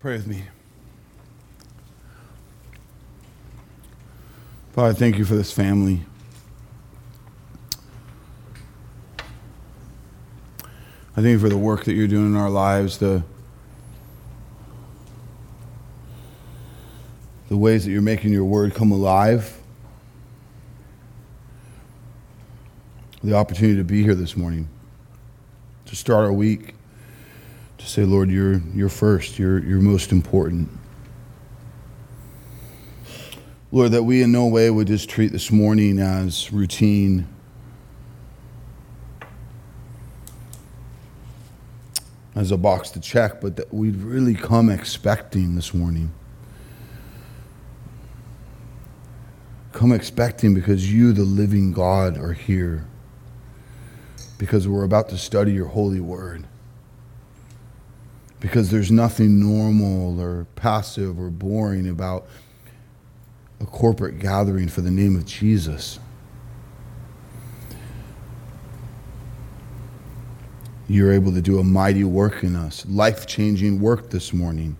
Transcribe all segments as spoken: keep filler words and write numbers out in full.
Pray with me. Father, thank you for this family. I thank you for the work that you're doing in our lives, the, the ways that you're making your word come alive, the opportunity to be here this morning, to start our week, to say, Lord, you're you're first, you're you're most important. Lord, that we in no way would just treat this morning as routine. As a box to check, but that we'd really come expecting this morning. Come expecting because you, the living God, are here. Because we're about to study your holy word. Because there's nothing normal or passive or boring about a corporate gathering for the name of Jesus. You're able to do a mighty work in us, life-changing work this morning.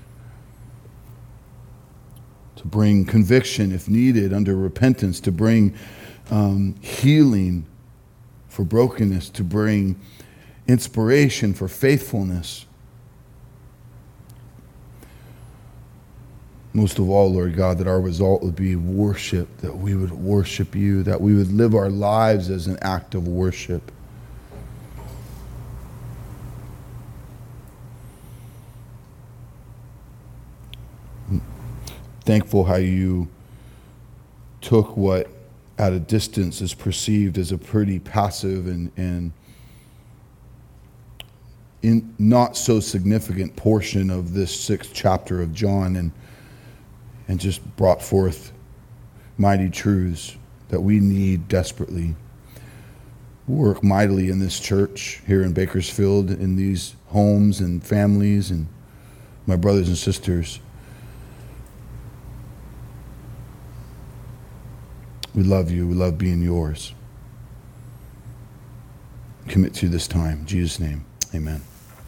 To bring conviction, if needed, under repentance, to bring um, healing for brokenness, to bring inspiration for faithfulness. Most of all, Lord God, that our result would be worship, that we would worship you, that we would live our lives as an act of worship. Thankful how you took what at a distance is perceived as a pretty passive and, and in not so significant portion of this sixth chapter of John and and just brought forth mighty truths that we need desperately. Work mightily in this church here in Bakersfield, in these homes and families and my brothers and sisters. We love you. We love being yours. Commit to this time. In Jesus' name, amen.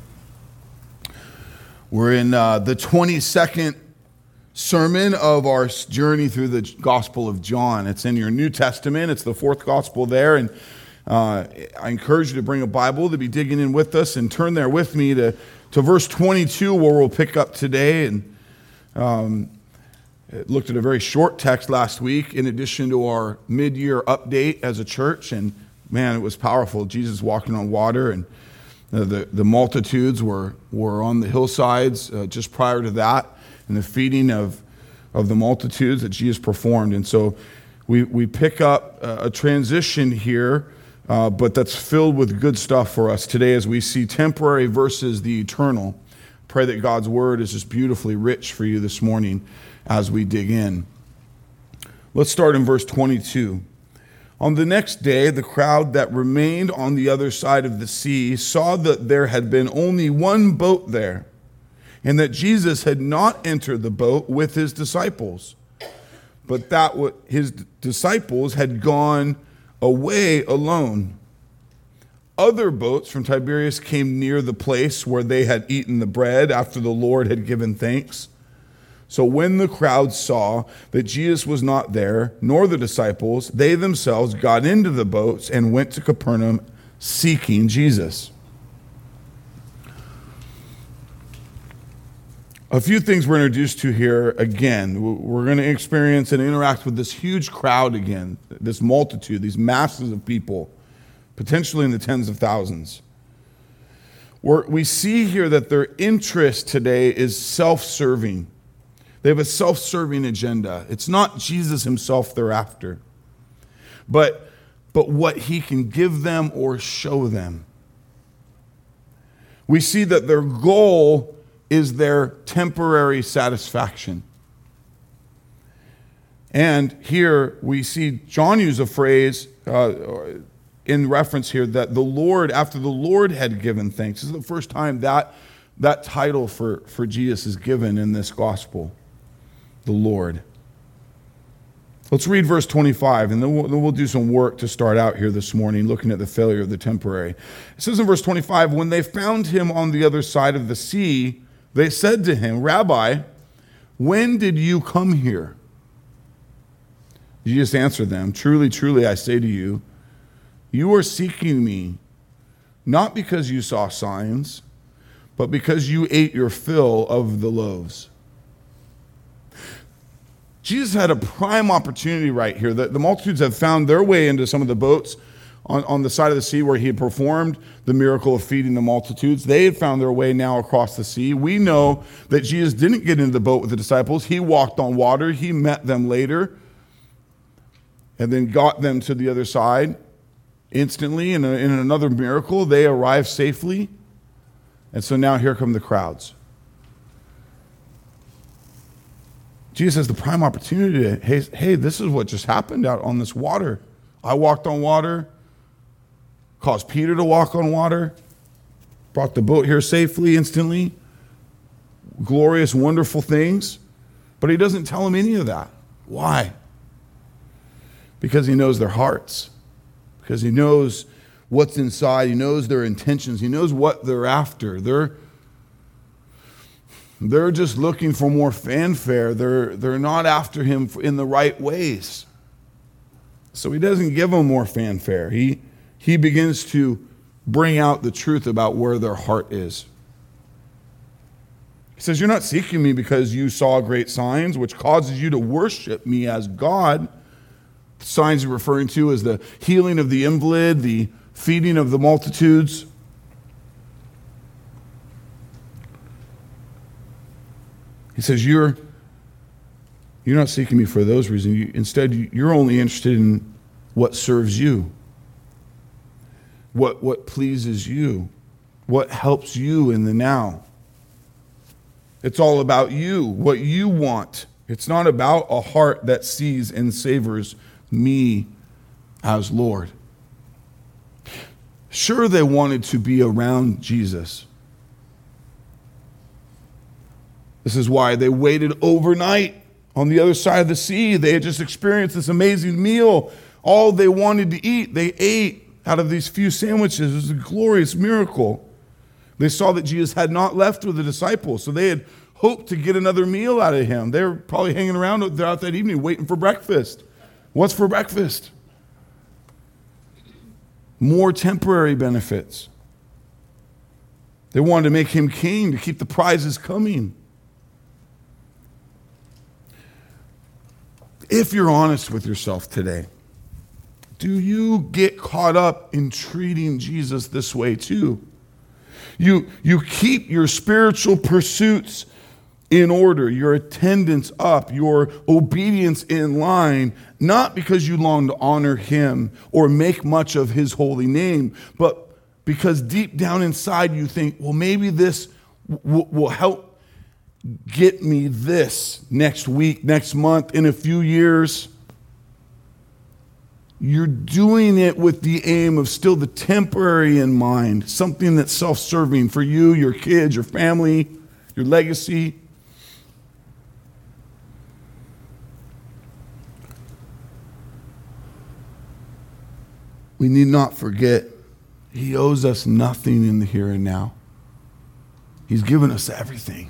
We're in uh, the twenty-second sermon of our journey through the Gospel of John. It's in your New Testament. It's the fourth gospel there. And uh, I encourage you to bring a Bible to be digging in with us and turn there with me to, to verse twenty-two, where we'll pick up today. And um, looked at a very short text last week in addition to our mid-year update as a church. And man, it was powerful. Jesus walking on water, and uh, the, the multitudes were, were on the hillsides uh, just prior to that, and the feeding of, of the multitudes that Jesus performed. And so we, we pick up a transition here, uh, but that's filled with good stuff for us today as we see temporary versus the eternal. Pray that God's word is just beautifully rich for you this morning as we dig in. Let's start in verse twenty-two. On the next day, the crowd that remained on the other side of the sea saw that there had been only one boat there, and that Jesus had not entered the boat with his disciples, but that his disciples had gone away alone. Other boats from Tiberias came near the place where they had eaten the bread after the Lord had given thanks. So when the crowd saw that Jesus was not there, nor the disciples, they themselves got into the boats and went to Capernaum seeking Jesus. A few things we're introduced to here again. We're going to experience and interact with this huge crowd again, this multitude, these masses of people, potentially in the tens of thousands. We're, we see here that their interest today is self-serving. They have a self-serving agenda. It's not Jesus himself they're after, but, but what he can give them or show them. We see that their goal is their temporary satisfaction. And here we see John use a phrase uh, in reference here that the Lord, after the Lord had given thanks. This is the first time that, that title for, for Jesus is given in this gospel. The Lord. Let's read verse twenty-five, and then we'll, then we'll do some work to start out here this morning, looking at the failure of the temporary. It says in verse twenty-five, when they found him on the other side of the sea, They said to him, Rabbi, when did you come here? Jesus answered them, Truly, truly, I say to you, you are seeking me, not because you saw signs, but because you ate your fill of the loaves. Jesus had a prime opportunity right here. The, the multitudes have found their way into some of the boats on, on the side of the sea where he had performed the miracle of feeding the multitudes. They had found their way now across the sea. We know that Jesus didn't get into the boat with the disciples. He walked on water. He met them later and then got them to the other side instantly. In, a, in another miracle, they arrived safely. And so now here come the crowds. Jesus has the prime opportunity to, hey, hey, this is what just happened out on this water. I walked on water, caused Peter to walk on water, brought the boat here safely, instantly. Glorious, wonderful things. But he doesn't tell them any of that. Why? Because he knows their hearts. Because he knows what's inside. He knows their intentions. He knows what they're after. They're They're just looking for more fanfare. They're, they're not after him in the right ways. So he doesn't give them more fanfare. He, he begins to bring out the truth about where their heart is. He says, you're not seeking me because you saw great signs, which causes you to worship me as God. The signs he's referring to is the healing of the invalid, the feeding of the multitudes. He says, you're, you're not seeking me for those reasons. You, instead, you're only interested in what serves you, what, what pleases you, what helps you in the now. It's all about you, what you want. It's not about a heart that sees and savors me as Lord. Sure, they wanted to be around Jesus. This is why they waited overnight on the other side of the sea. They had just experienced this amazing meal. All they wanted to eat, they ate out of these few sandwiches. It was a glorious miracle. They saw that Jesus had not left with the disciples, so they had hoped to get another meal out of him. They were probably hanging around throughout that evening waiting for breakfast. What's for breakfast? More temporary benefits. They wanted to make him king, to keep the prizes coming. If you're honest with yourself today, do you get caught up in treating Jesus this way too? You, you keep your spiritual pursuits in order, your attendance up, your obedience in line, not because you long to honor him or make much of his holy name, but because deep down inside you think, well, maybe this w- will help get me this next week, next month, in a few years. You're doing it with the aim of still the temporary in mind, something that's self-serving for you, your kids, your family, your legacy. We need not forget, he owes us nothing in the here and now. He's given us everything.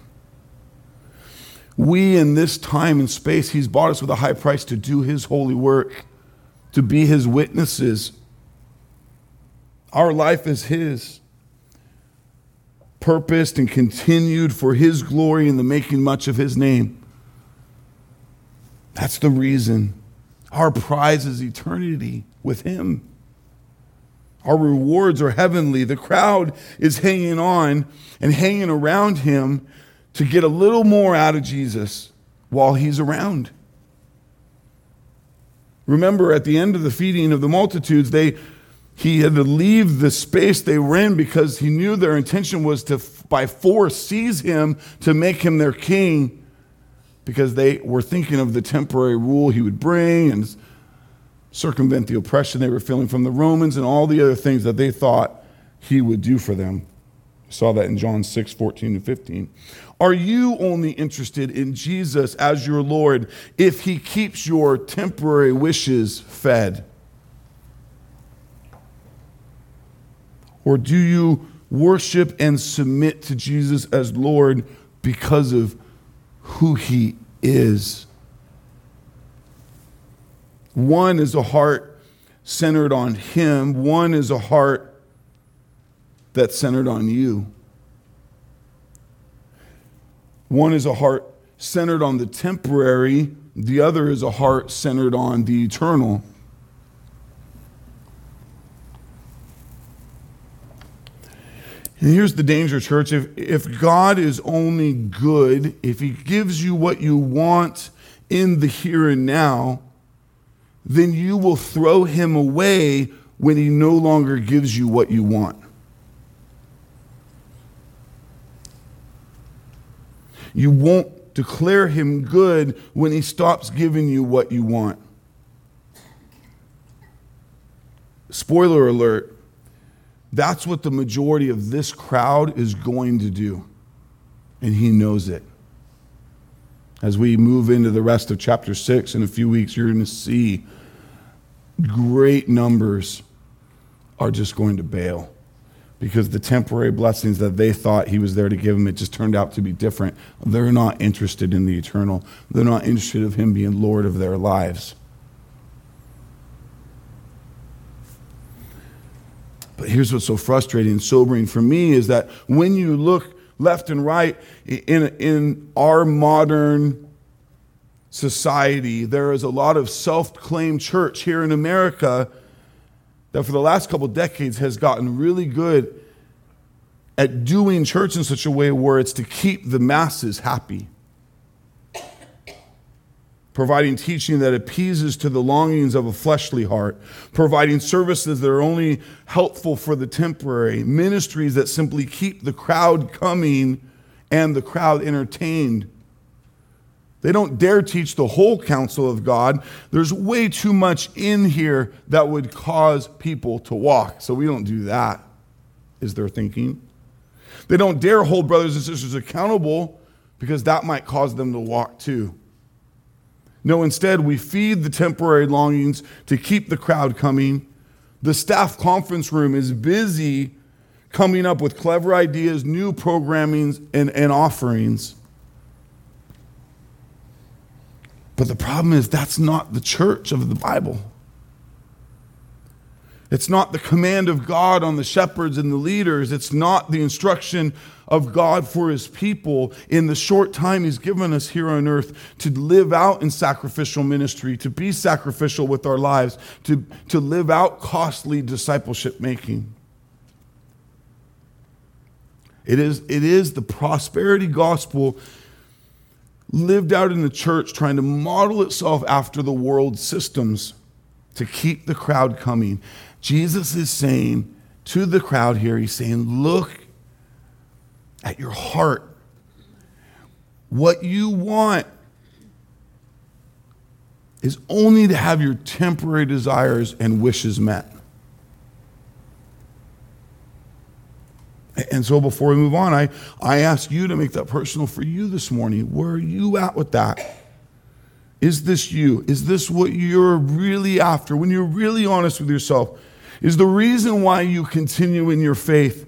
We, in this time and space, he's bought us with a high price to do his holy work, to be his witnesses. Our life is his, purposed and continued for his glory and the making much of his name. That's the reason. Our prize is eternity with him. Our rewards are heavenly. The crowd is hanging on and hanging around him to get a little more out of Jesus while he's around. Remember, at the end of the feeding of the multitudes, they he had to leave the space they were in because he knew their intention was to, by force, seize him to make him their king, because they were thinking of the temporary rule he would bring and circumvent the oppression they were feeling from the Romans and all the other things that they thought he would do for them. We saw that in John six, fourteen and fifteen. Are you only interested in Jesus as your Lord if he keeps your temporary wishes fed? Or do you worship and submit to Jesus as Lord because of who he is. One is a heart centered on him. One is a heart that's centered on you. One is a heart centered on the temporary. The other is a heart centered on the eternal. And here's the danger, church. If, if God is only good, if he gives you what you want in the here and now, then you will throw him away when he no longer gives you what you want. You won't declare him good when he stops giving you what you want. Spoiler alert, that's what the majority of this crowd is going to do. And he knows it. As we move into the rest of chapter six in a few weeks, you're going to see great numbers are just going to bail. Because the temporary blessings that they thought he was there to give them, it just turned out to be different. They're not interested in the eternal. They're not interested in him being Lord of their lives. But here's what's so frustrating and sobering for me is that when you look left and right in, in our modern society, there is a lot of self-claimed church here in America that for the last couple of decades has gotten really good at doing church in such a way where it's to keep the masses happy. Providing teaching that appeases to the longings of a fleshly heart. Providing services that are only helpful for the temporary. Ministries that simply keep the crowd coming and the crowd entertained. They don't dare teach the whole counsel of God. There's way too much in here that would cause people to walk. So we don't do that, is their thinking. They don't dare hold brothers and sisters accountable because that might cause them to walk too. No, instead, we feed the temporary longings to keep the crowd coming. The staff conference room is busy coming up with clever ideas, new programming, and, and offerings. But the problem is that's not the church of the Bible. It's not the command of God on the shepherds and the leaders. It's not the instruction of God for his people in the short time he's given us here on earth to live out in sacrificial ministry, to be sacrificial with our lives, to, to live out costly discipleship making. It is, it is the prosperity gospel lived out in the church, trying to model itself after the world's systems to keep the crowd coming. Jesus is saying to the crowd here, he's saying, look at your heart. What you want is only to have your temporary desires and wishes met. And so before we move on, I, I ask you to make that personal for you this morning. Where are you at with that? Is this you? Is this what you're really after? When you're really honest with yourself, is the reason why you continue in your faith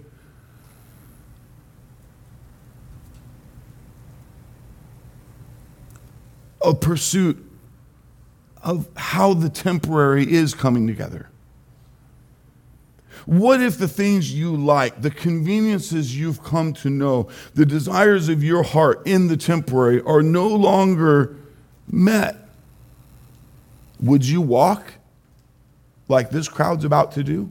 a pursuit of how the temporary is coming together? What if the things you like, the conveniences you've come to know, the desires of your heart in the temporary are no longer met? Would you walk like this crowd's about to do?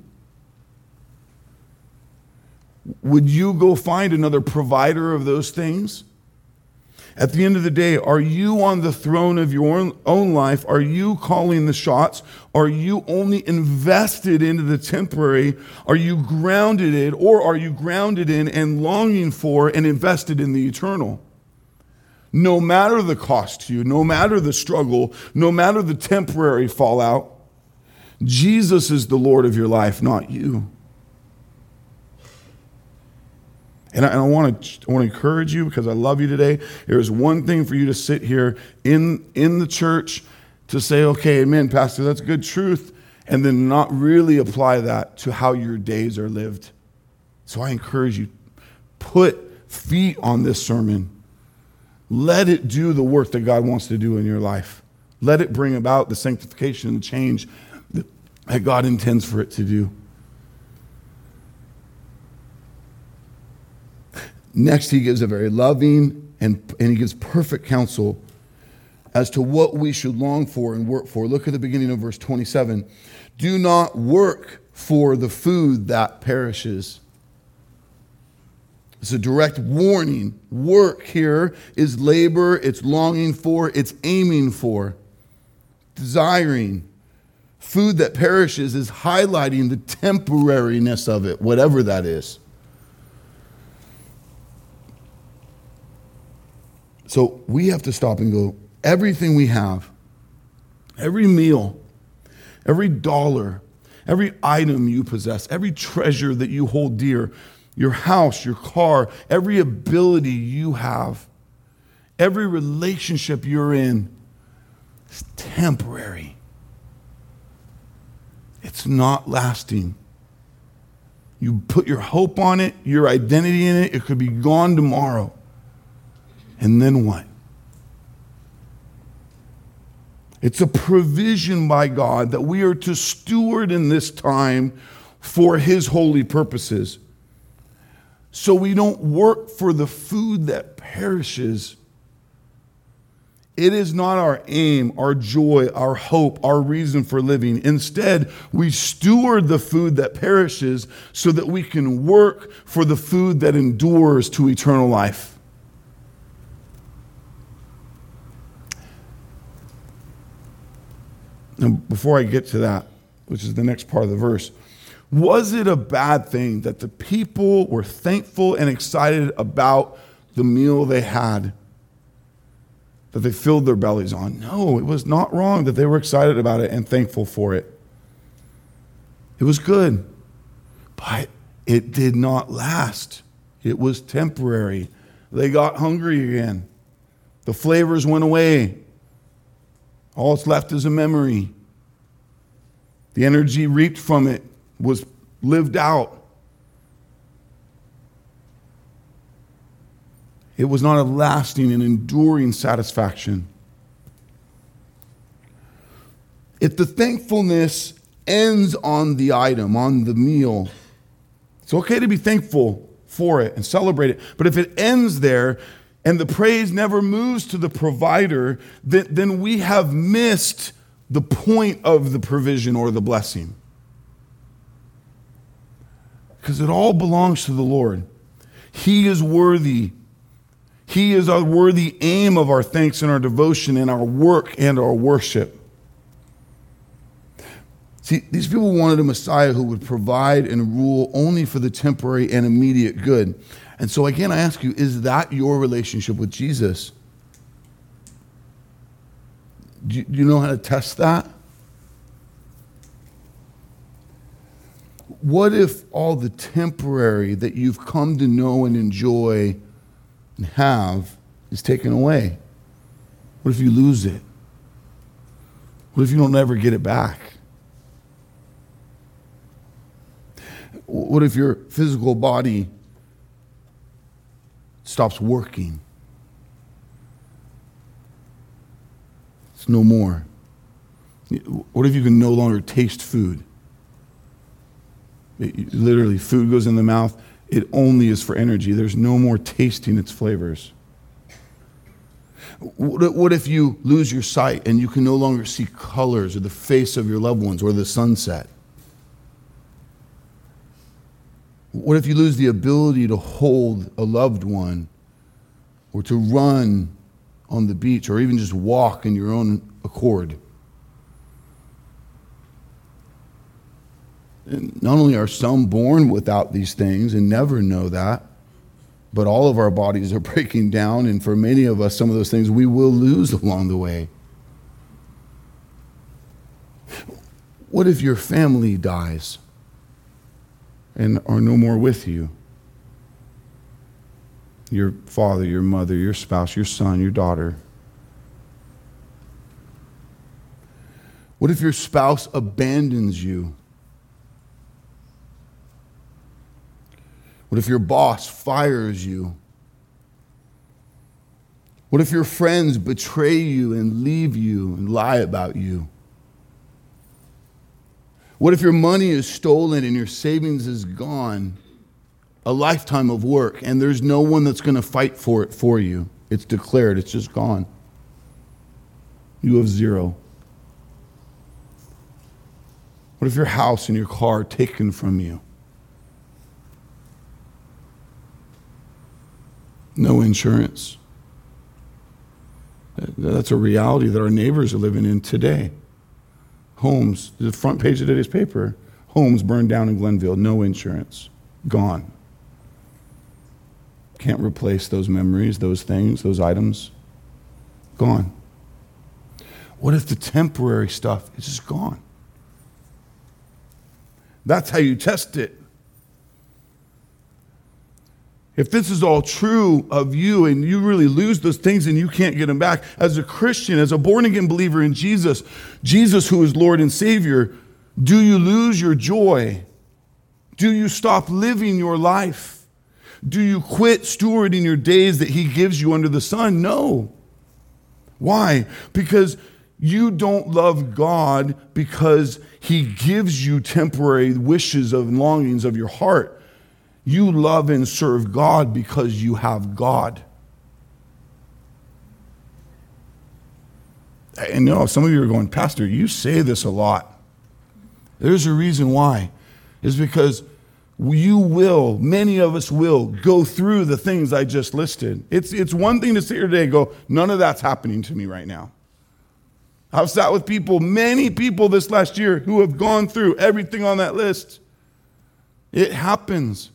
Would you go find another provider of those things? At the end of the day, are you on the throne of your own life? Are you calling the shots? Are you only invested into the temporary? Are you grounded in, or are you grounded in and longing for and invested in the eternal? No matter the cost to you, no matter the struggle, no matter the temporary fallout, Jesus is the Lord of your life, not you. And I, and I want to I want to encourage you because I love you today. There is one thing for you to sit here in, in the church to say, okay, amen, Pastor, that's good truth, and then not really apply that to how your days are lived. So I encourage you, put feet on this sermon. let it do the work that God wants to do in your life. Let it bring about the sanctification and change that God intends for it to do. Next, he gives a very loving and, and he gives perfect counsel as to what we should long for and work for. Look at the beginning of verse twenty-seven. Do not work for the food that perishes. It's a direct warning. Work here is labor, it's longing for, it's aiming for, desiring. Food that perishes is highlighting the temporariness of it, whatever that is. So we have to stop and go, everything we have, every meal, every dollar, every item you possess, every treasure that you hold dear, your house, your car, every ability you have, every relationship you're in is temporary. It's not lasting. You put your hope on it, your identity in it, it could be gone tomorrow. And then what? It's a provision by God that we are to steward in this time for his holy purposes. So we don't work for the food that perishes. It is not our aim, our joy, our hope, our reason for living. Instead, we steward the food that perishes so that we can work for the food that endures to eternal life. Now, before I get to that, which is the next part of the verse, was it a bad thing that the people were thankful and excited about the meal they had, that they filled their bellies on? No, it was not wrong that they were excited about it and thankful for it. It was good, but it did not last. It was temporary. They got hungry again. The flavors went away. All that's left is a memory. The energy reaped from it was lived out. It was not a lasting and enduring satisfaction. If the thankfulness ends on the item, on the meal, it's okay to be thankful for it and celebrate it. But if it ends there, and the praise never moves to the provider, then, then we have missed the point of the provision or the blessing. Because it all belongs to the Lord. He is worthy. He is our worthy aim of our thanks and our devotion and our work and our worship. See, these people wanted a Messiah who would provide and rule only for the temporary and immediate good. And so again, I ask you, is that your relationship with Jesus? Do you, do you know how to test that? What if all the temporary that you've come to know and enjoy and have is taken away? What if you lose it? What if you don't ever get it back? What if your physical body stops working? It's no more. What if you can no longer taste food? It, literally, food goes in the mouth. It only is for energy. There's no more tasting its flavors. What, what if you lose your sight and you can no longer see colors or the face of your loved ones or the sunset? What if you lose the ability to hold a loved one or to run on the beach or even just walk in your own accord? And not only are some born without these things and never know that, but all of our bodies are breaking down, and for many of us, some of those things we will lose along the way. What if your family dies and are no more with you? Your father, your mother, your spouse, your son, your daughter. What if your spouse abandons you? What if your boss fires you? What if your friends betray you and leave you and lie about you? What if your money is stolen and your savings is gone? A lifetime of work, and there's no one that's going to fight for it for you. It's declared, it's just gone. You have zero. What if your house and your car are taken from you? No insurance. That's a reality that our neighbors are living in today. Homes, the front page of today's paper, homes burned down in Glenville, no insurance, gone. Can't replace those memories, those things, those items, gone. What if the temporary stuff is just gone? That's how you test it. If this is all true of you and you really lose those things and you can't get them back, as a Christian, as a born-again believer in Jesus, Jesus who is Lord and Savior, do you lose your joy? Do you stop living your life? Do you quit stewarding your days that he gives you under the sun? No. Why? Because you don't love God because he gives you temporary wishes and longings of your heart. You love and serve God because you have God. And you know, some of you are going, Pastor, you say this a lot. There's a reason why. It's because you will, many of us will, go through the things I just listed. It's, it's one thing to sit here today and go, none of that's happening to me right now. I've sat with people, many people this last year who have gone through everything on that list. It happens.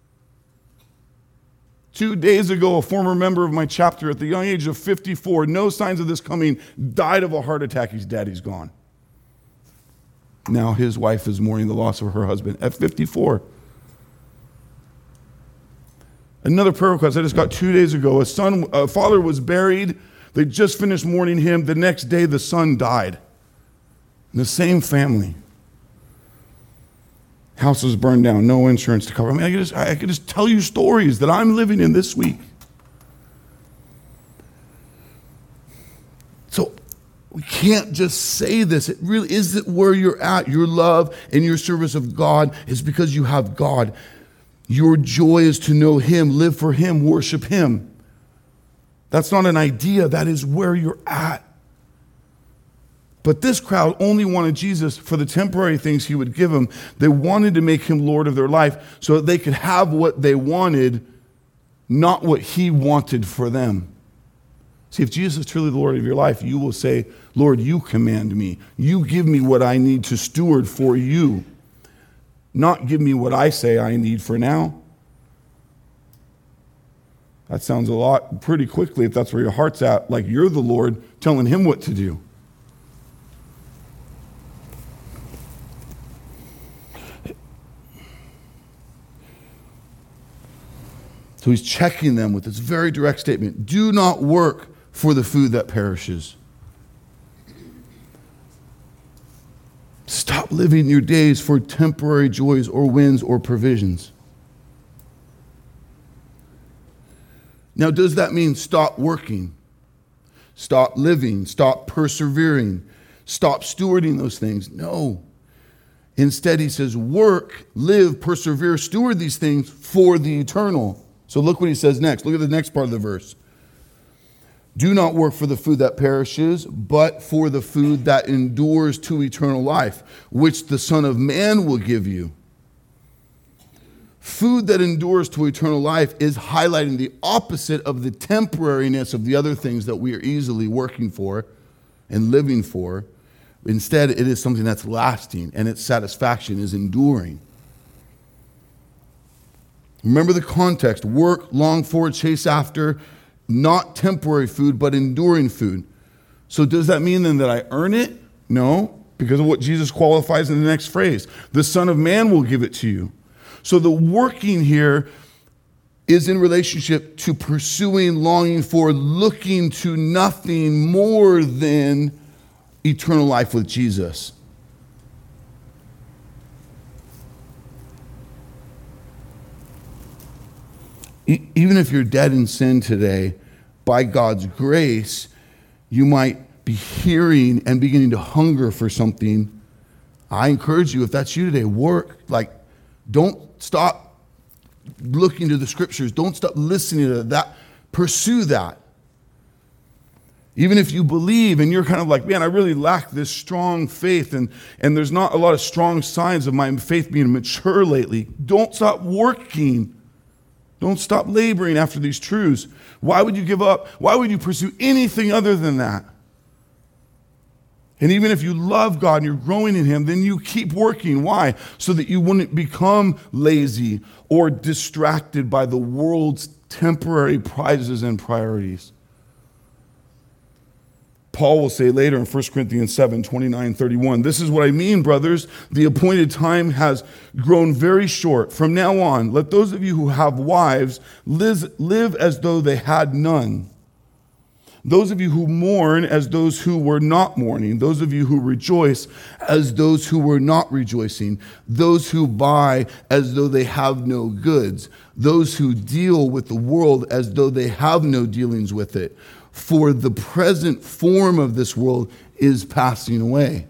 Two days ago, a former member of my chapter at the young age of fifty-four, no signs of this coming, died of a heart attack. His daddy's gone. Now his wife is mourning the loss of her husband at fifty-four. Another prayer request I just got two days ago. A son, a father was buried. They just finished mourning him. The next day, the son died. In the same family. House was burned down. No insurance to cover. I mean, I could just, I could just tell you stories that I'm living in this week. So we can't just say this. It really is it where you're at. Your love and your service of God is because you have God. Your joy is to know him, live for him, worship him. That's not an idea. That is where you're at. But this crowd only wanted Jesus for the temporary things he would give them. They wanted to make him Lord of their life so that they could have what they wanted, not what he wanted for them. See, if Jesus is truly the Lord of your life, you will say, Lord, you command me. You give me what I need to steward for you. Not give me what I say I need for now. That sounds a lot pretty quickly, if that's where your heart's at, like you're the Lord telling him what to do. So he's checking them with this very direct statement. Do not work for the food that perishes. Stop living your days for temporary joys or wins or provisions. Now, does that mean stop working? Stop living? Stop persevering? Stop stewarding those things? No. Instead, he says, work, live, persevere, steward these things for the eternal. So look what he says next. Look at the next part of the verse. Do not work for the food that perishes, but for the food that endures to eternal life, which the Son of Man will give you. Food that endures to eternal life is highlighting the opposite of the temporariness of the other things that we are easily working for and living for. Instead, it is something that's lasting, and its satisfaction is enduring. Remember the context. Work, long for, chase after, not temporary food, but enduring food. So does that mean then that I earn it? No, because of what Jesus qualifies in the next phrase. The Son of Man will give it to you. So the working here is in relationship to pursuing, longing for, looking to nothing more than eternal life with Jesus. E- even if you're dead in sin today, by God's grace, you might be hearing and beginning to hunger for something. I encourage you, if that's you today, work. Like, don't stop looking to the scriptures. Don't stop listening to that. Pursue that. Even if you believe and you're kind of like, man, I really lack this strong faith, and, and there's not a lot of strong signs of my faith being mature lately, don't stop working. Don't stop laboring after these truths. Why would you give up? Why would you pursue anything other than that? And even if you love God and you're growing in Him, then you keep working. Why? So that you wouldn't become lazy or distracted by the world's temporary prizes and priorities. Paul will say later in First Corinthians seven, twenty-nine, thirty-one, this is what I mean, brothers. The appointed time has grown very short. From now on, let those of you who have wives live, live as though they had none. Those of you who mourn as those who were not mourning. Those of you who rejoice as those who were not rejoicing. Those who buy as though they have no goods. Those who deal with the world as though they have no dealings with it. For the present form of this world is passing away.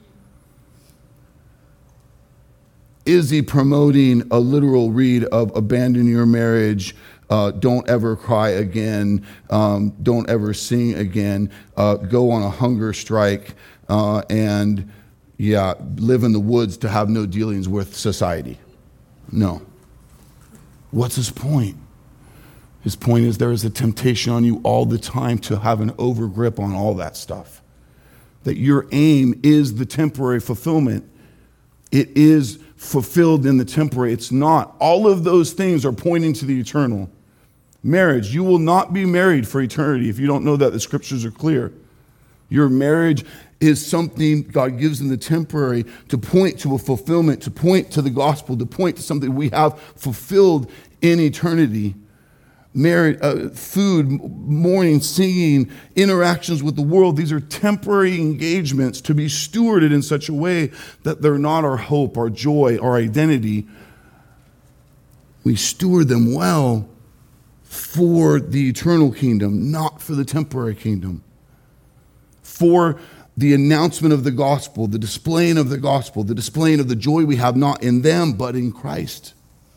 Is he promoting a literal read of abandon your marriage, uh, don't ever cry again, um, don't ever sing again, uh, go on a hunger strike, uh, and yeah, live in the woods to have no dealings with society? No. What's his point? His point is there is a temptation on you all the time to have an overgrip on all that stuff. That your aim is the temporary fulfillment. It is fulfilled in the temporary. It's not. All of those things are pointing to the eternal. Marriage, you will not be married for eternity if you don't know that. The scriptures are clear. Your marriage is something God gives in the temporary to point to a fulfillment, to point to the gospel, to point to something we have fulfilled in eternity. Marriage, uh, food, mourning, singing, interactions with the world. These are temporary engagements to be stewarded in such a way that they're not our hope, our joy, our identity. We steward them well for the eternal kingdom, not for the temporary kingdom. For the announcement of the gospel, the displaying of the gospel, the displaying of the joy we have not in them, but in Christ.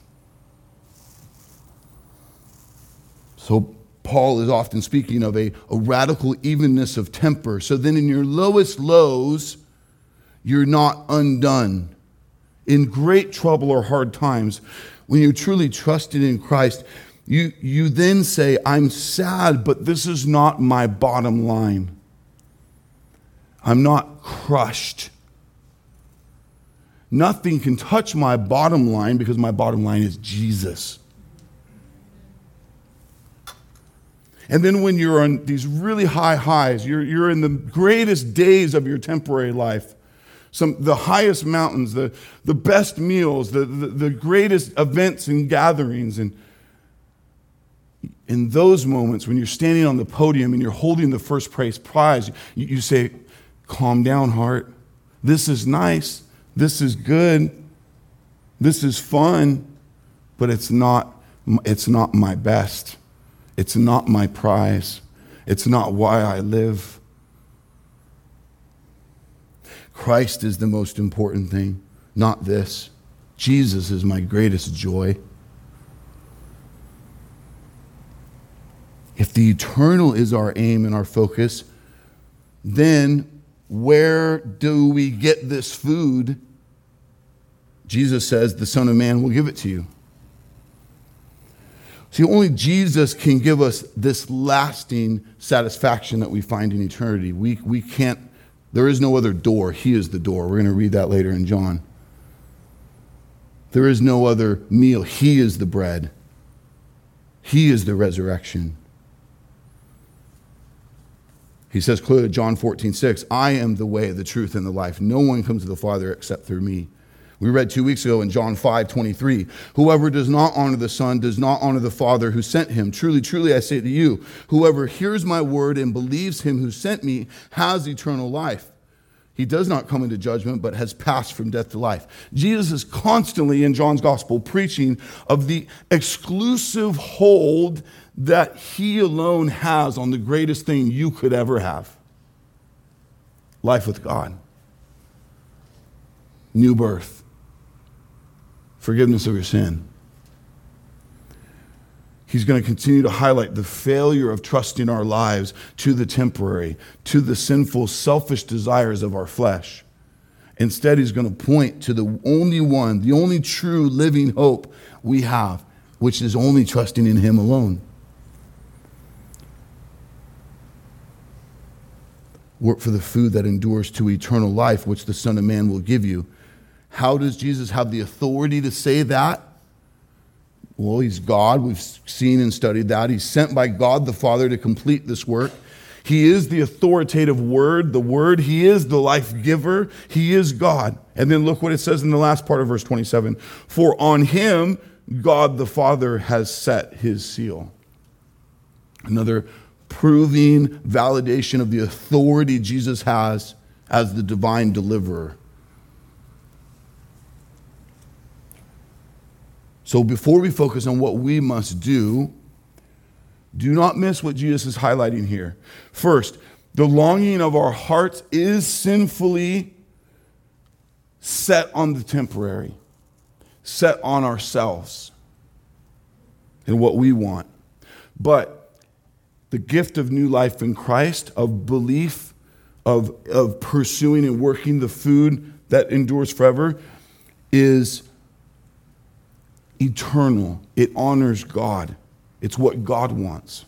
So Paul is often speaking of a, a radical evenness of temper. So then in your lowest lows, you're not undone. In great trouble or hard times, when you truly trusted in Christ, you, you then say, I'm sad, but this is not my bottom line. I'm not crushed. Nothing can touch my bottom line because my bottom line is Jesus. And then when you're on these really high highs, you're, you're in the greatest days of your temporary life, some the highest mountains, the, the best meals, the, the, the greatest events and gatherings. And in those moments, when you're standing on the podium and you're holding the first place prize, you, you say, calm down, heart. This is nice. This is good. This is fun. But it's not, it's not my best. It's not my prize. It's not why I live. Christ is the most important thing, not this. Jesus is my greatest joy. If the eternal is our aim and our focus, then where do we get this food? Jesus says, the Son of Man will give it to you. See, only Jesus can give us this lasting satisfaction that we find in eternity. We, we can't, there is no other door. He is the door. We're going to read that later in John. There is no other meal. He is the bread. He is the resurrection. He says clearly, John fourteen six, I am the way, the truth, and the life. No one comes to the Father except through me. We read two weeks ago in John five twenty-three, whoever does not honor the Son does not honor the Father who sent him. Truly, truly, I say to you, whoever hears my word and believes him who sent me has eternal life. He does not come into judgment, but has passed from death to life. Jesus is constantly in John's gospel preaching of the exclusive hold that he alone has on the greatest thing you could ever have. Life with God. New birth. Forgiveness of your sin. He's going to continue to highlight the failure of trusting our lives to the temporary, to the sinful, selfish desires of our flesh. Instead, he's going to point to the only one, the only true living hope we have, which is only trusting in him alone. Work for the food that endures to eternal life, which the Son of Man will give you. How does Jesus have the authority to say that? Well, he's God. We've seen and studied that. He's sent by God the Father to complete this work. He is the authoritative Word, the Word. He is the life giver. He is God. And then look what it says in the last part of verse twenty-seven. For on him, God the Father has set his seal. Another proving validation of the authority Jesus has as the divine deliverer. So before we focus on what we must do, do not miss what Jesus is highlighting here. First, the longing of our hearts is sinfully set on the temporary, set on ourselves and what we want. But the gift of new life in Christ, of belief, of, of pursuing and working the food that endures forever, is eternal. It honors God. It's what God wants.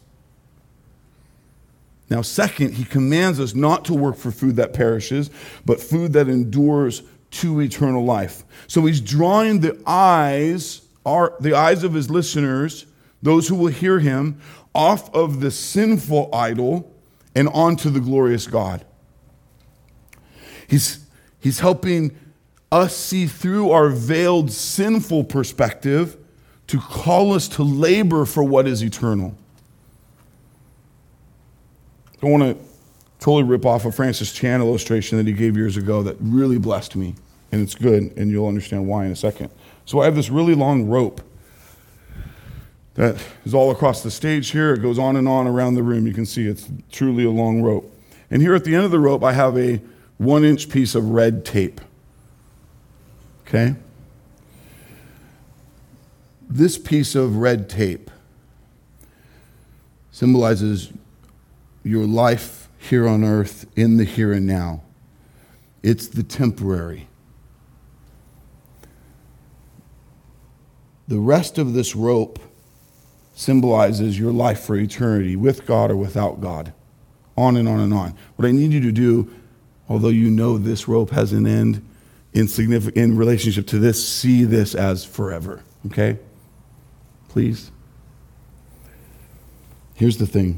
Now, second, he commands us not to work for food that perishes, but food that endures to eternal life. So he's drawing the eyes, our, the eyes of his listeners, those who will hear him, off of the sinful idol and onto the glorious God. He's, he's helping us see through our veiled sinful perspective to call us to labor for what is eternal. I want to totally rip off a Francis Chan illustration that he gave years ago that really blessed me, and it's good, and you'll understand why in a second. So I have this really long rope that is all across the stage here. It goes on and on around the room. You can see it's truly a long rope. And here at the end of the rope, I have a one-inch piece of red tape. Okay? This piece of red tape symbolizes your life here on earth in the here and now. It's the temporary. The rest of this rope symbolizes your life for eternity, with God or without God. On and on and on. What I need you to do, although you know this rope has an end, in significant in relationship to this, see this as forever. Okay? Please. Here's the thing.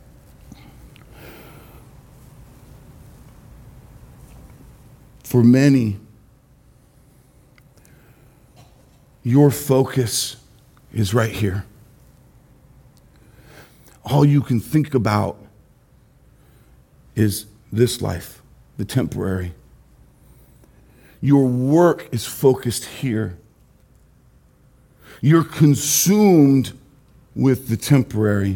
For many, your focus is right here. All you can think about is this life, the temporary. Your work is focused here. You're consumed with the temporary.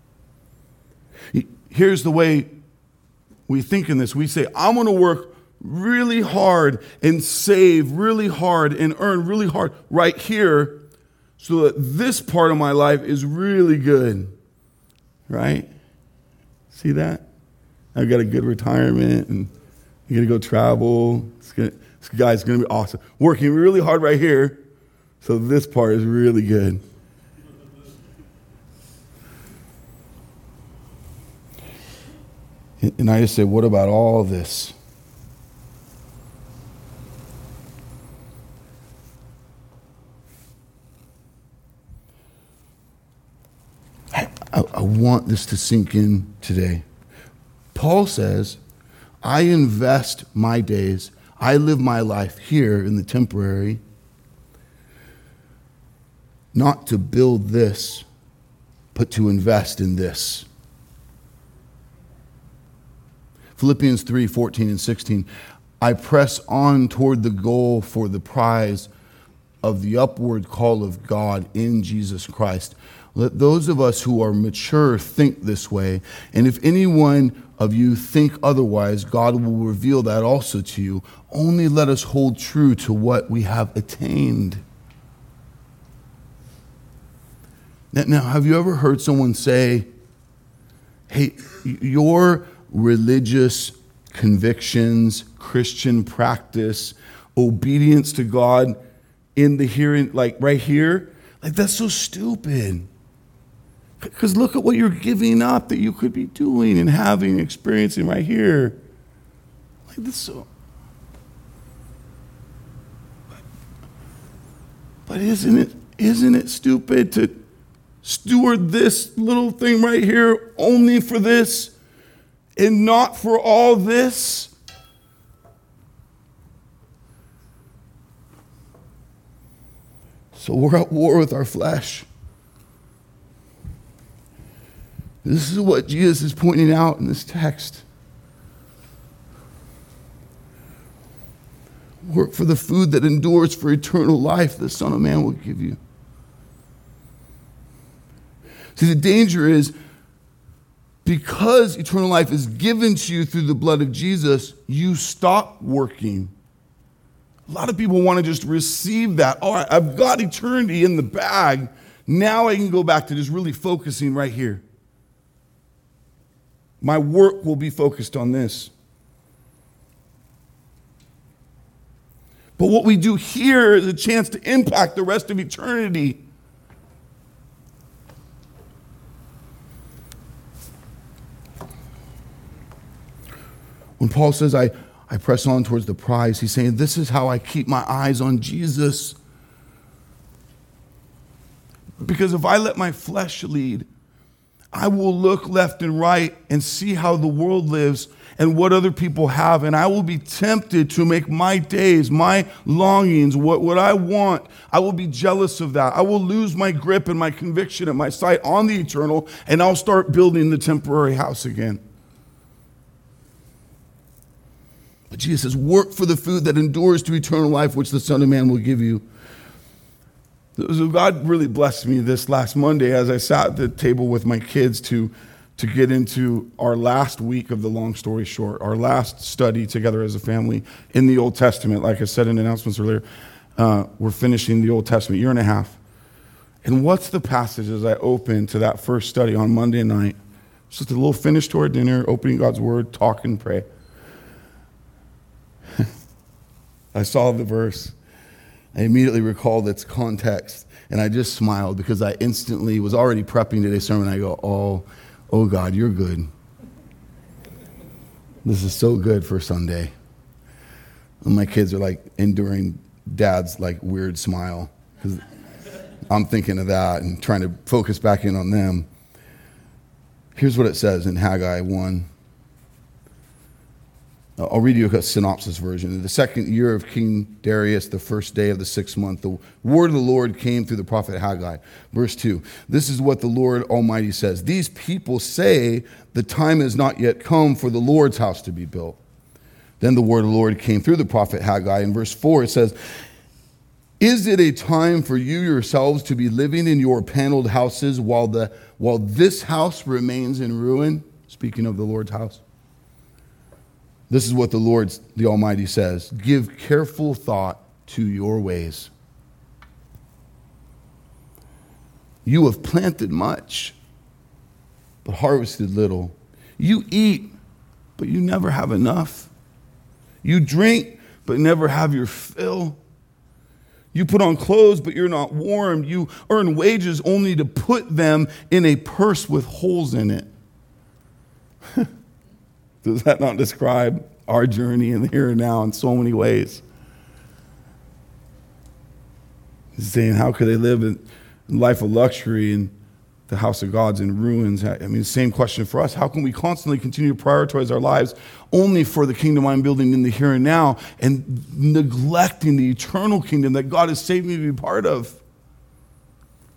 Here's the way we think in this. We say, I'm going to work really hard and save really hard and earn really hard right here so that this part of my life is really good. Right? See that? I've got a good retirement and I'm going to go travel. It's gonna, this guy's going to be awesome. Working really hard right here so this part is really good. And I just say, what about all this? I, I, I want this to sink in today. Paul says, I invest my days, I live my life here in the temporary, not to build this, but to invest in this. Philippians three, fourteen and sixteen. I press on toward the goal for the prize of the upward call of God in Jesus Christ. Let those of us who are mature think this way, and if anyone of you think otherwise, God will reveal that also to you. Only let us hold true to what we have attained. Now, have you ever heard someone say, hey, your religious convictions, Christian practice, obedience to God in the hearing, like right here, like that's so stupid. Because look at what you're giving up that you could be doing and having, experiencing right here. Like this so. But isn't it, isn't it stupid to steward this little thing right here only for this and not for all this? So we're at war with our flesh. This is what Jesus is pointing out in this text. Work for the food that endures for eternal life, the Son of Man will give you. See, the danger is because eternal life is given to you through the blood of Jesus, you stop working. A lot of people want to just receive that. All right, I've got eternity in the bag. Now I can go back to just really focusing right here. My work will be focused on this. But what we do here is a chance to impact the rest of eternity. When Paul says, I, I press on towards the prize, he's saying, this is how I keep my eyes on Jesus. Because if I let my flesh lead, I will look left and right and see how the world lives and what other people have, and I will be tempted to make my days, my longings, what, what I want. I will be jealous of that. I will lose my grip and my conviction and my sight on the eternal, and I'll start building the temporary house again. But Jesus says, work for the food that endures to eternal life, which the Son of Man will give you. So God really blessed me this last Monday as I sat at the table with my kids to, to get into our last week of the long story short, our last study together as a family in the Old Testament. Like I said in announcements earlier, uh, we're finishing the Old Testament, year and a half. And what's the passage as I open to that first study on Monday night? Just a little finish to our dinner, opening God's Word, talk and pray. I saw the verse. I immediately recalled its context, and I just smiled because I instantly was already prepping today's sermon. I go, oh, oh God, you're good. This is so good for Sunday. And my kids are like enduring Dad's like weird smile because I'm thinking of that and trying to focus back in on them. Here's what it says in Haggai one. I'll read you a synopsis version. In the second year of King Darius, the first day of the sixth month, the word of the Lord came through the prophet Haggai. Verse two, this is what the Lord Almighty says. These people say the time has not yet come for the Lord's house to be built. Then the word of the Lord came through the prophet Haggai. In verse four, it says, is it a time for you yourselves to be living in your paneled houses while, the, while this house remains in ruin? Speaking of the Lord's house. This is what the Lord, the Almighty, says. Give careful thought to your ways. You have planted much, but harvested little. You eat, but you never have enough. You drink, but never have your fill. You put on clothes, but you're not warm. You earn wages only to put them in a purse with holes in it. Does that not describe our journey in the here and now in so many ways? He's saying, how could they live in life of luxury and the house of God's in ruins? I mean, same question for us. How can we constantly continue to prioritize our lives only for the kingdom I'm building in the here and now and neglecting the eternal kingdom that God has saved me to be part of?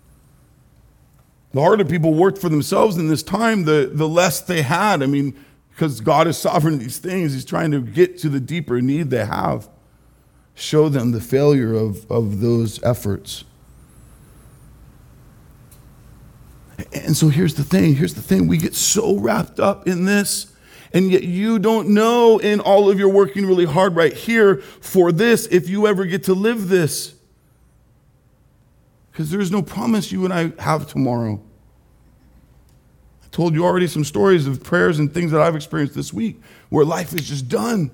The harder people worked for themselves in this time, the, the less they had. I mean, because God is sovereign in these things. He's trying to get to the deeper need they have. Show them the failure of, of those efforts. And so here's the thing. Here's the thing. We get so wrapped up in this, and yet you don't know in all of your working really hard right here for this if you ever get to live this. Because there's no promise you and I have tomorrow. I told you already some stories of prayers and things that I've experienced this week where life is just done.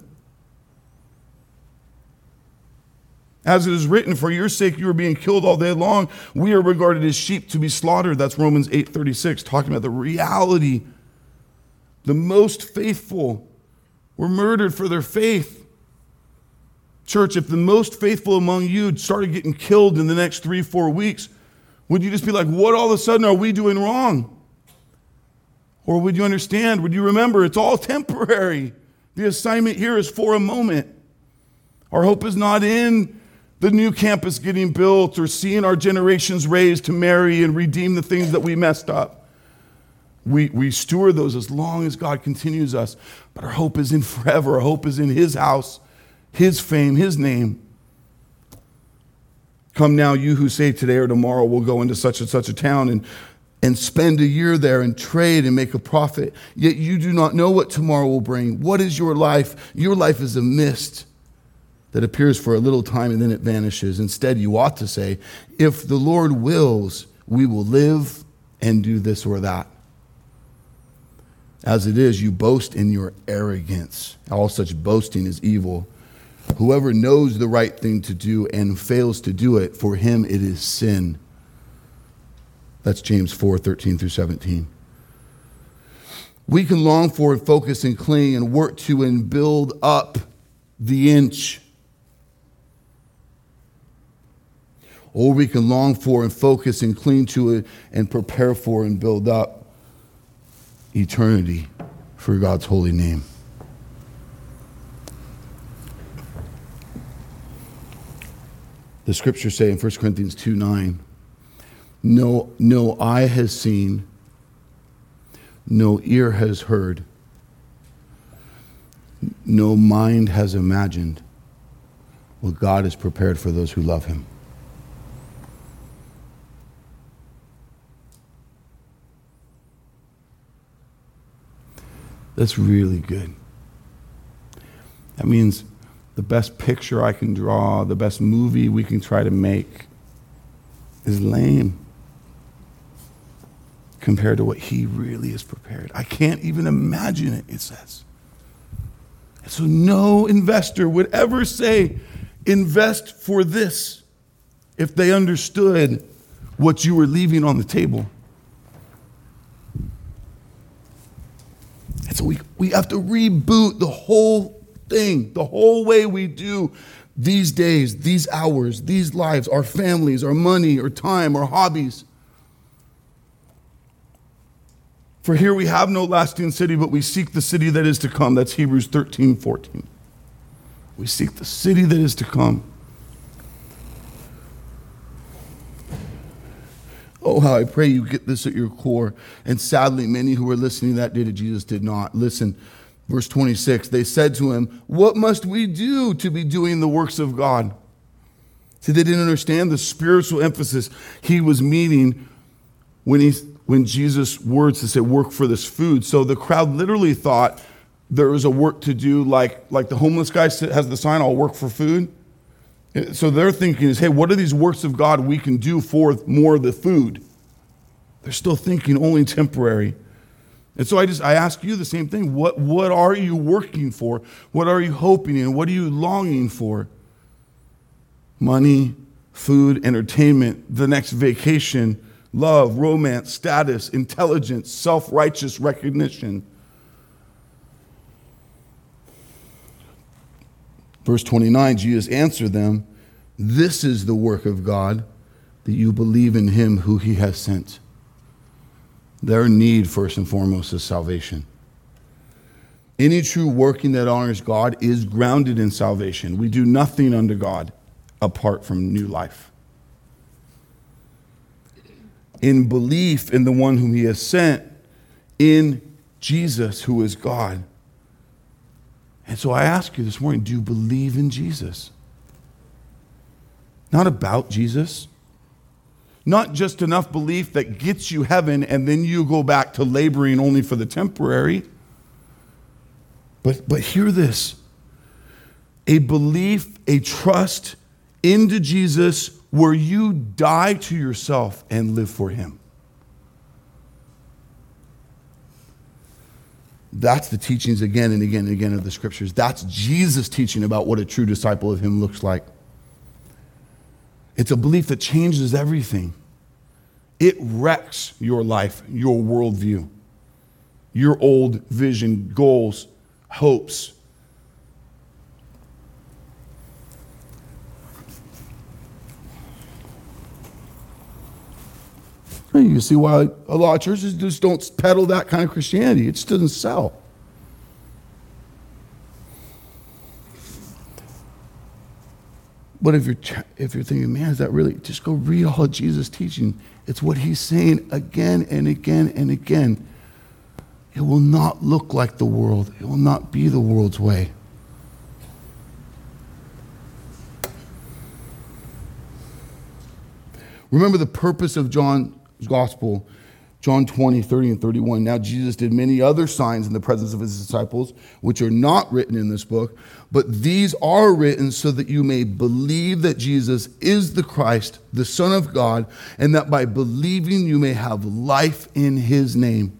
As it is written, for your sake you are being killed all day long. We are regarded as sheep to be slaughtered. That's Romans eight thirty-six, talking about the reality. The most faithful were murdered for their faith. Church, if the most faithful among you started getting killed in the next three, four weeks, would you just be like, what all of a sudden are we doing wrong? Or would you understand? Would you remember it's all temporary? The assignment here is for a moment. Our hope is not in the new campus getting built or seeing our generations raised to marry and redeem the things that we messed up. We, we steward those as long as God continues us. But our hope is in forever. Our hope is in his house, his fame, his name. Come now, you who say today or tomorrow we'll go into such and such a town and, and spend a year there and trade and make a profit. Yet you do not know what tomorrow will bring. What is your life? Your life is a mist that appears for a little time and then it vanishes. Instead, you ought to say, if the Lord wills, we will live and do this or that. As it is, you boast in your arrogance. All such boasting is evil. Whoever knows the right thing to do and fails to do it, for him it is sin. That's James four, thirteen through seventeen. We can long for and focus and cling and work to and build up the inch. Or we can long for and focus and cling to it and prepare for and build up eternity for God's holy name. The scriptures say in First Corinthians two nine, no, no eye has seen, no ear has heard, no mind has imagined what God has prepared for those who love him. That's really good. That means the best picture I can draw, the best movie we can try to make is lame compared to what he really has prepared. I can't even imagine it, it says. And so no investor would ever say, invest for this, if they understood what you were leaving on the table. And so we, we have to reboot the whole thing, the whole way we do these days, these hours, these lives, our families, our money, our time, our hobbies. For here we have no lasting city, but we seek the city that is to come. That's Hebrews thirteen fourteen. We seek the city that is to come. Oh, how I pray you get this at your core. And sadly, many who were listening that day to Jesus did not. Listen, verse twenty-six, they said to him, what must we do to be doing the works of God? See, they didn't understand the spiritual emphasis he was meaning when he, when Jesus' words to say, work for this food. So the crowd literally thought there was a work to do, like, like the homeless guy has the sign, I'll work for food. So their thinking is, hey, what are these works of God we can do for more of the food? They're still thinking only temporary. And so I just I ask you the same thing. What, what are you working for? What are you hoping in? What are you longing for? Money, food, entertainment, the next vacation, love, romance, status, intelligence, self-righteous recognition. Verse twenty-nine, Jesus answered them, this is the work of God, that you believe in him who he has sent. Their need, first and foremost, is salvation. Any true working that honors God is grounded in salvation. We do nothing unto God apart from new life. In belief in the one whom he has sent, in Jesus, who is God, And so I ask you this morning, do you believe in Jesus? Not about Jesus. Not just enough belief that gets you heaven and then you go back to laboring only for the temporary. But, but hear this. A belief, a trust into Jesus where you die to yourself and live for him. That's the teachings again and again and again of the scriptures. That's Jesus teaching about what a true disciple of him looks like. It's a belief that changes everything. It wrecks your life, your worldview, your old vision, goals, hopes. You see why a lot of churches just don't peddle that kind of Christianity. It just doesn't sell. But if you're if you're thinking, man, is that really? Just go read all of Jesus' teaching. It's what he's saying again and again and again. It will not look like the world. It will not be the world's way. Remember the purpose of John's gospel, John twenty, thirty, and thirty-one. Now Jesus did many other signs in the presence of his disciples, which are not written in this book, but these are written so that you may believe that Jesus is the Christ, the Son of God, and that by believing you may have life in his name.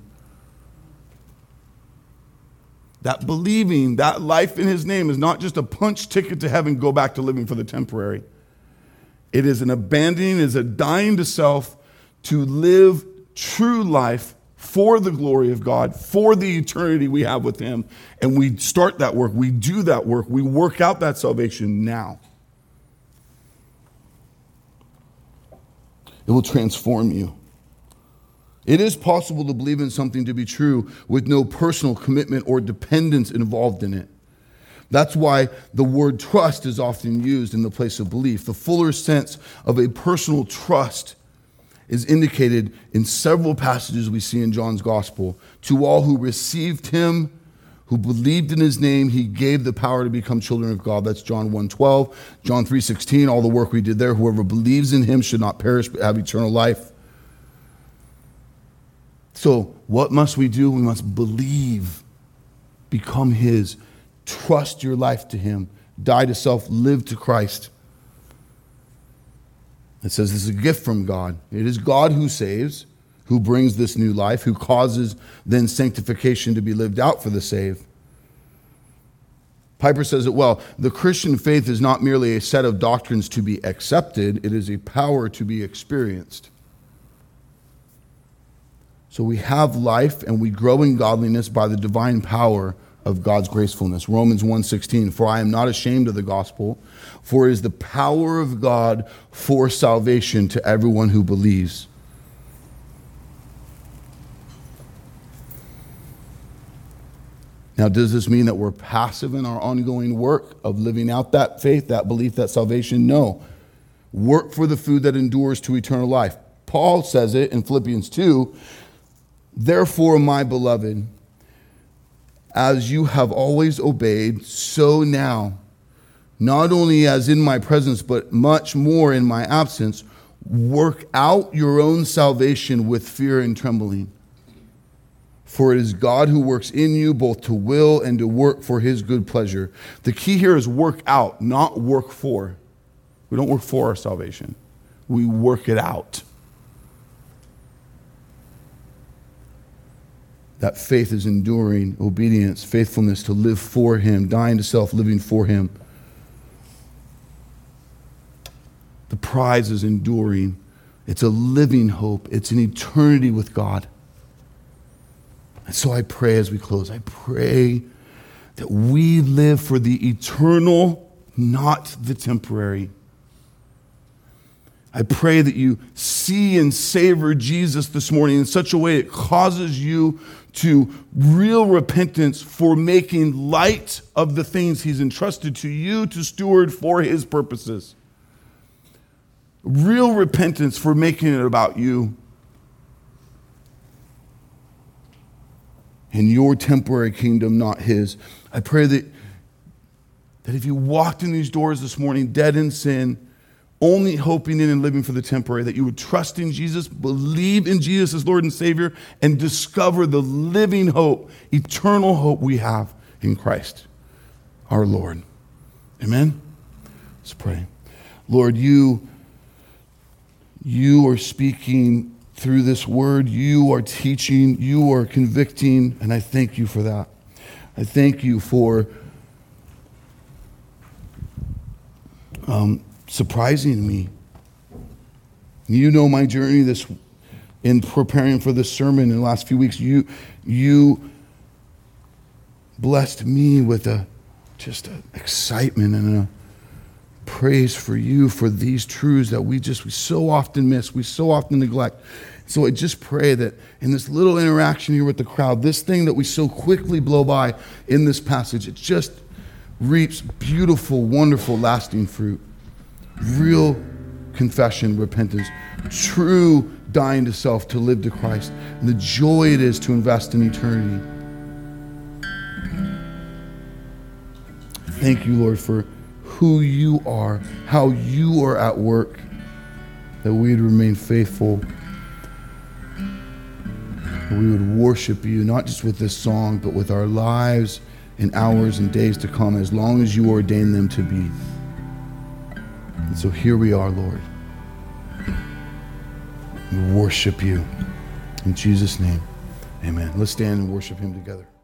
That believing, that life in his name is not just a punch ticket to heaven, go back to living for the temporary. It is an abandoning, it is a dying to self to live true life for the glory of God, for the eternity we have with him. And we start that work, we do that work, we work out that salvation now. It will transform you. It is possible to believe in something to be true with no personal commitment or dependence involved in it. That's why the word trust is often used in the place of belief. The fuller sense of a personal trust is indicated in several passages we see in John's gospel. To all who received him, who believed in his name, he gave the power to become children of God. That's John one twelve. John three sixteen, all the work we did there. Whoever believes in him should not perish but have eternal life. So what must we do? We must believe, become his, trust your life to him, die to self, live to Christ. It says this is a gift from God. It is God who saves, who brings this new life, who causes then sanctification to be lived out for the saved. Piper says it well. The Christian faith is not merely a set of doctrines to be accepted, it is a power to be experienced. So we have life and we grow in godliness by the divine power of God's gracefulness. Romans one sixteen, for I am not ashamed of the gospel, for it is the power of God for salvation to everyone who believes. Now, does this mean that we're passive in our ongoing work of living out that faith, that belief, that salvation? No. Work for the food that endures to eternal life. Paul says it in Philippians two, therefore, my beloved, as you have always obeyed, so now, not only as in my presence, but much more in my absence, work out your own salvation with fear and trembling. For it is God who works in you both to will and to work for his good pleasure. The key here is work out, not work for. We don't work for our salvation. We work it out. That faith is enduring obedience, faithfulness to live for him, dying to self, living for him. The prize is enduring. It's a living hope. It's an eternity with God. And so I pray as we close, I pray that we live for the eternal, not the temporary. I pray that you see and savor Jesus this morning in such a way it causes you to real repentance for making light of the things he's entrusted to you to steward for his purposes. Real repentance for making it about you and your temporary kingdom, not his. I pray that that if you walked in these doors this morning dead in sin, only hoping in and living for the temporary, that you would trust in Jesus, believe in Jesus as Lord and Savior, and discover the living hope, eternal hope we have in Christ, our Lord. Amen? Let's pray. Lord, you, you are speaking through this word. You are teaching. You are convicting, and I thank you for that. I thank you for um, surprising me. You know my journey this in preparing for this sermon in the last few weeks. You, you blessed me with a just an excitement and a praise for you for these truths that we just we so often miss, we so often neglect. So I just pray that in this little interaction here with the crowd, this thing that we so quickly blow by in this passage, it just reaps beautiful, wonderful, lasting fruit. Real confession, repentance, true dying to self to live to Christ, and the joy it is to invest in eternity. Thank you, Lord, for who you are, how you are at work, that we would remain faithful, that we would worship you, not just with this song, but with our lives and hours and days to come, as long as you ordain them to be. And so here we are, Lord. We worship you. In Jesus' name, amen. Let's stand and worship him together.